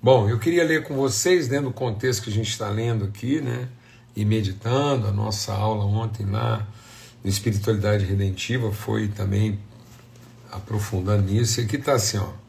Bom, eu queria ler com vocês, dentro do contexto que a gente está lendo aqui, né, e meditando. A nossa aula ontem lá no Espiritualidade Redentiva foi também aprofundando nisso. E aqui está assim, ó.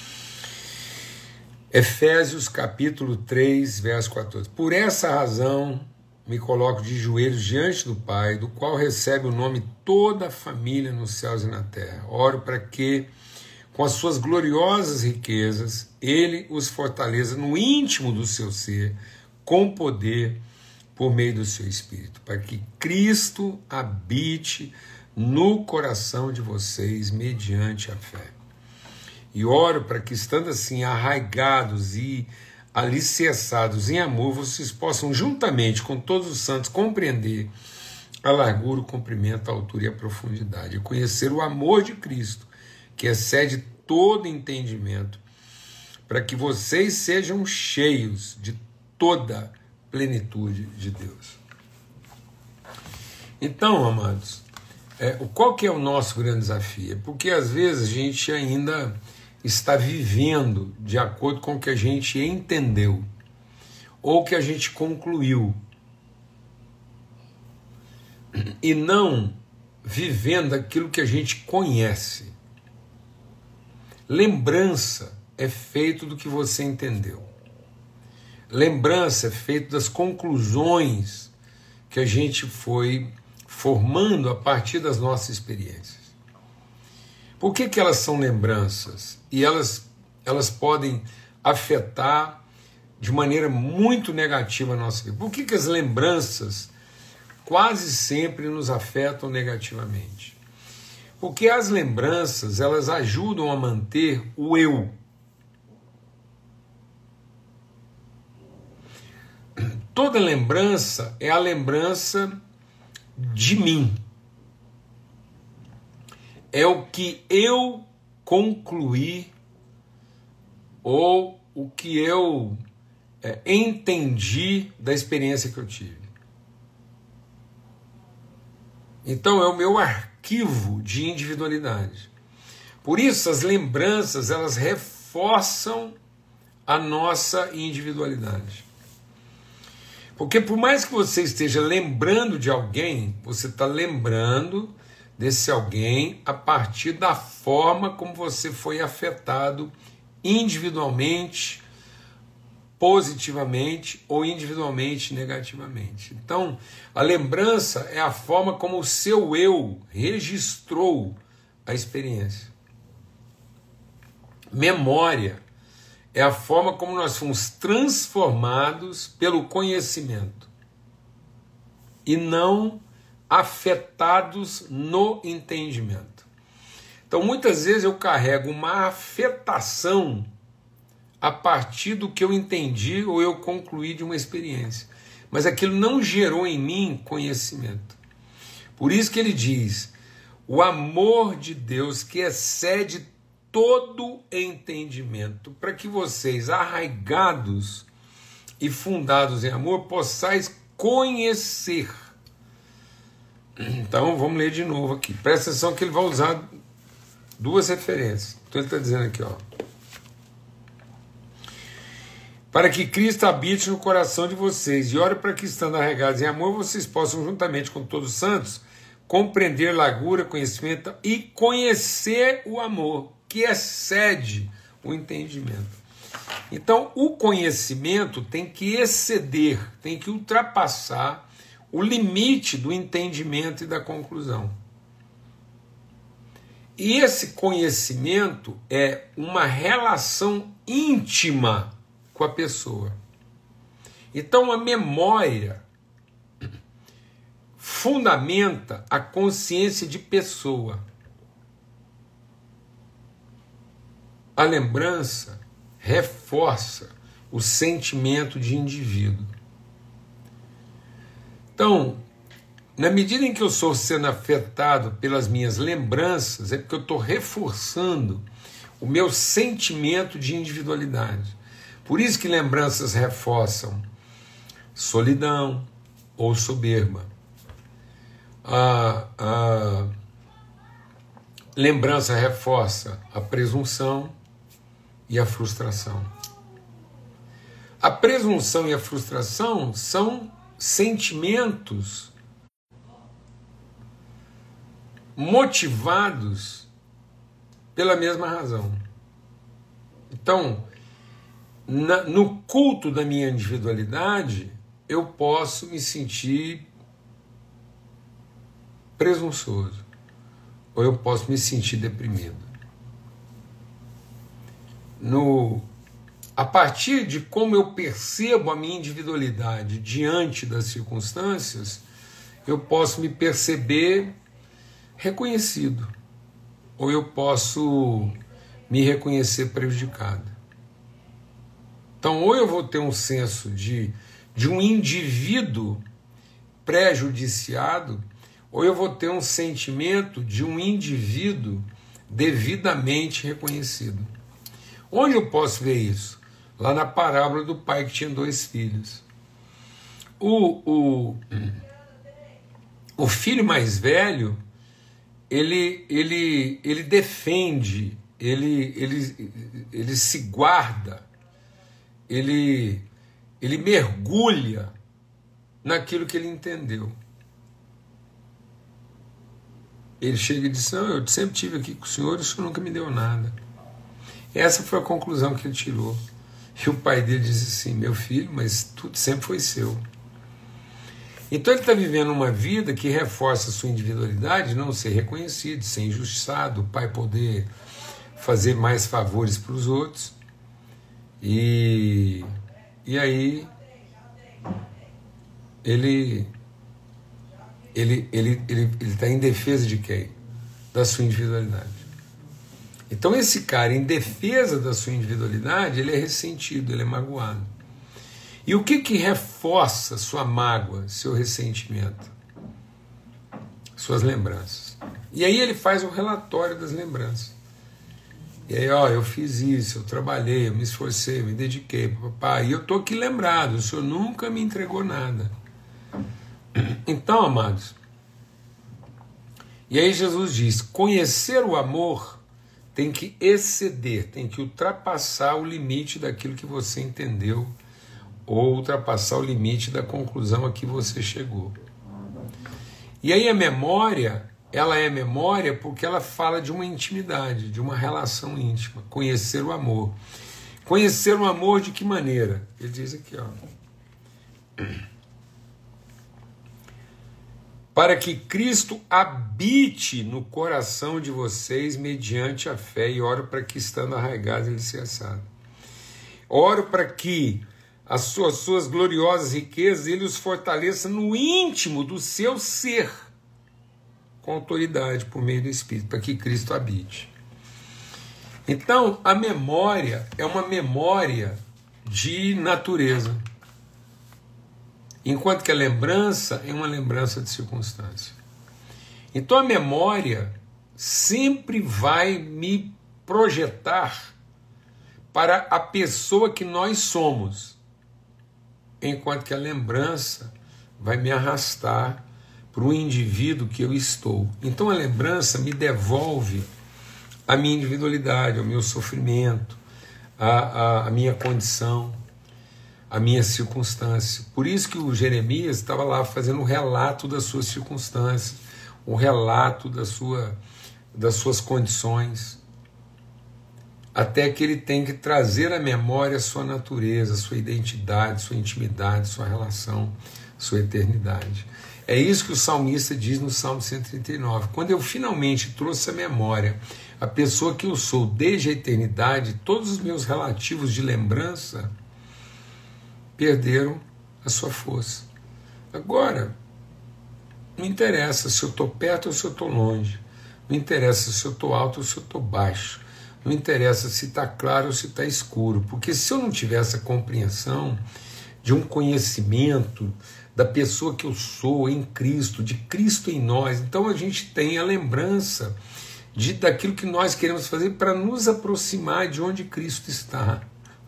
Efésios capítulo 3, verso 14. Por essa razão me coloco de joelhos diante do Pai, do qual recebe o nome toda a família nos céus e na terra. Oro para que, com as suas gloriosas riquezas, Ele os fortaleça no íntimo do seu ser, com poder, por meio do seu Espírito, para que Cristo habite no coração de vocês, mediante a fé. E oro para que, estando assim arraigados e alicerçados em amor, vocês possam, juntamente com todos os santos, compreender a largura, o comprimento, a altura e a profundidade, e conhecer o amor de Cristo, que excede todo entendimento, para que vocês sejam cheios de toda plenitude de Deus. Então, amados, qual que é o nosso grande desafio? É porque às vezes a gente ainda está vivendo de acordo com o que a gente entendeu, ou que a gente concluiu, e não vivendo aquilo que a gente conhece. Lembrança é feito do que você entendeu. Lembrança é feito das conclusões que a gente foi formando a partir das nossas experiências. Por que elas são lembranças? E elas podem afetar de maneira muito negativa a nossa vida. Por que as lembranças quase sempre nos afetam negativamente? Porque as lembranças, elas ajudam a manter o eu. Toda lembrança é a lembrança de mim. É o que eu concluí ou o que eu entendi da experiência que eu tive. Então é o meu arquivo de individualidade. Por isso as lembranças, elas reforçam a nossa individualidade. Porque por mais que você esteja lembrando de alguém, você está lembrando desse alguém a partir da forma como você foi afetado individualmente, positivamente ou individualmente negativamente. Então, a lembrança é a forma como o seu eu registrou a experiência. Memória é a forma como nós fomos transformados pelo conhecimento e não afetados no entendimento. Então, muitas vezes eu carrego uma afetação a partir do que eu entendi ou eu concluí de uma experiência. Mas aquilo não gerou em mim conhecimento. Por isso que ele diz, o amor de Deus que excede todo entendimento, para que vocês, arraigados e fundados em amor, possais conhecer. Então, vamos ler de novo aqui. Presta atenção que ele vai usar duas referências. Então ele está dizendo aqui, ó. Para que Cristo habite no coração de vocês, e ore para que, estando arraigados em amor, vocês possam, juntamente com todos os santos, compreender largura, conhecimento e conhecer o amor, que excede o entendimento. Então, o conhecimento tem que exceder, tem que ultrapassar o limite do entendimento e da conclusão. E esse conhecimento é uma relação íntima com a pessoa. Então a memória fundamenta a consciência de pessoa. A lembrança reforça o sentimento de indivíduo. Então, na medida em que eu estou sendo afetado pelas minhas lembranças, é porque eu estou reforçando o meu sentimento de individualidade. Por isso que lembranças reforçam solidão ou soberba. A lembrança reforça a presunção e a frustração. A presunção e a frustração são sentimentos motivados pela mesma razão. Então, no culto da minha individualidade, eu posso me sentir presunçoso, ou eu posso me sentir deprimido. A partir de como eu percebo a minha individualidade diante das circunstâncias, eu posso me perceber reconhecido, ou eu posso me reconhecer prejudicado. Então, ou eu vou ter um senso de um indivíduo prejudiciado, ou eu vou ter um sentimento de um indivíduo devidamente reconhecido. Onde eu posso ver isso? Lá na parábola do pai que tinha 2 filhos. O filho mais velho, ele defende, ele se guarda, ele mergulha naquilo que ele entendeu. Ele chega e diz: não, eu sempre estive aqui com o senhor nunca me deu nada. Essa foi a conclusão que ele tirou. E o pai dele disse assim: meu filho, mas tudo sempre foi seu. Então ele está vivendo uma vida que reforça a sua individualidade, não ser reconhecido, ser injustiçado, o pai poder fazer mais favores para os outros. E aí ele está em defesa de quem? Da sua individualidade. Então esse cara, em defesa da sua individualidade, ele é ressentido, ele é magoado. E o que reforça sua mágoa, seu ressentimento? Suas lembranças. E aí ele faz um relatório das lembranças. E aí, eu fiz isso, eu trabalhei, eu me esforcei, eu me dediquei, papai, e eu estou aqui lembrado, o senhor nunca me entregou nada. Então, amados, e aí Jesus diz: conhecer o amor tem que exceder, tem que ultrapassar o limite daquilo que você entendeu, ou ultrapassar o limite da conclusão a que você chegou. E aí a memória, ela é memória porque ela fala de uma intimidade, de uma relação íntima, conhecer o amor. Conhecer o amor de que maneira? Ele diz aqui, para que Cristo habite no coração de vocês mediante a fé, e oro para que, estando arraigados, ele se assado. Oro para que as suas gloriosas riquezas ele os fortaleça no íntimo do seu ser, com autoridade por meio do Espírito, para que Cristo habite. Então, a memória é uma memória de natureza, enquanto que a lembrança é uma lembrança de circunstância. Então a memória sempre vai me projetar para a pessoa que nós somos, enquanto que a lembrança vai me arrastar para o indivíduo que eu estou. Então a lembrança me devolve a minha individualidade, o meu sofrimento, a minha condição, a minha circunstância. Por isso que o Jeremias estava lá fazendo um relato das suas circunstâncias, um relato das suas condições, até que ele tem que trazer à memória a sua natureza, a sua identidade, sua intimidade, sua relação, sua eternidade. É isso que o salmista diz no Salmo 139. Quando eu finalmente trouxe à memória a pessoa que eu sou desde a eternidade, todos os meus relativos de lembrança perderam a sua força. Agora, não interessa se eu estou perto ou se eu estou longe, não interessa se eu estou alto ou se eu estou baixo, não interessa se está claro ou se está escuro, porque se eu não tiver essa compreensão de um conhecimento da pessoa que eu sou em Cristo, de Cristo em nós, então a gente tem a lembrança daquilo que nós queremos fazer para nos aproximar de onde Cristo está.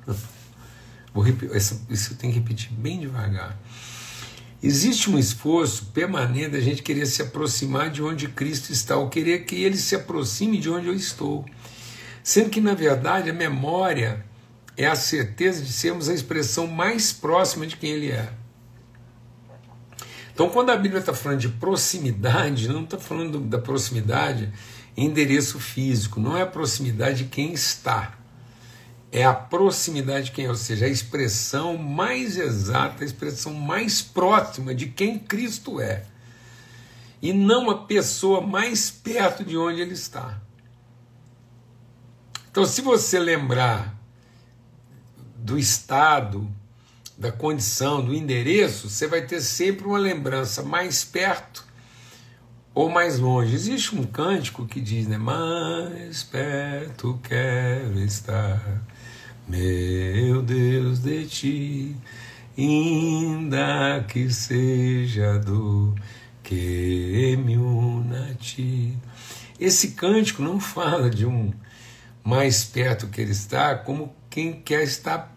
Isso eu tenho que repetir bem devagar. Existe um esforço permanente da gente querer se aproximar de onde Cristo está, ou querer que Ele se aproxime de onde eu estou. Sendo que, na verdade, a memória é a certeza de sermos a expressão mais próxima de quem Ele é. Então, quando a Bíblia está falando de proximidade, não está falando da proximidade em endereço físico, não é a proximidade de quem está, é a proximidade de quem é, ou seja, a expressão mais exata, a expressão mais próxima de quem Cristo é, e não a pessoa mais perto de onde Ele está. Então, se você lembrar do estado, da condição, do endereço, você vai ter sempre uma lembrança mais perto ou mais longe. Existe um cântico que diz, né? Mais perto quero estar, meu Deus, de ti, ainda que seja dor que me una a ti. Esse cântico não fala de um mais perto que ele está, como quem quer estar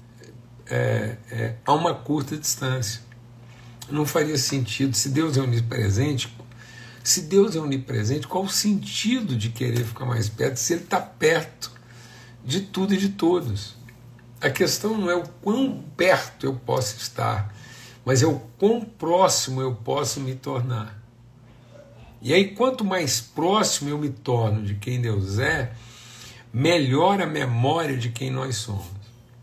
a uma curta distância. Não faria sentido. Se Deus é onipresente, qual o sentido de querer ficar mais perto se Ele está perto de tudo e de todos? A questão não é o quão perto eu posso estar, mas é o quão próximo eu posso me tornar. E aí, quanto mais próximo eu me torno de quem Deus é, melhor a memória de quem nós somos.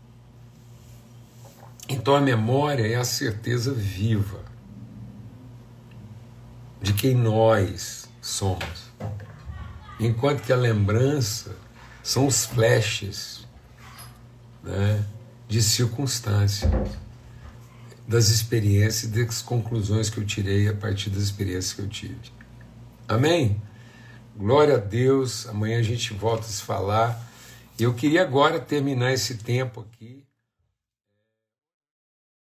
Então a memória é a certeza viva de quem nós somos, enquanto que a lembrança são os flashes, né, de circunstâncias, das experiências e das conclusões que eu tirei a partir das experiências que eu tive. Amém? Glória a Deus. Amanhã a gente volta a se falar. Eu queria agora terminar esse tempo aqui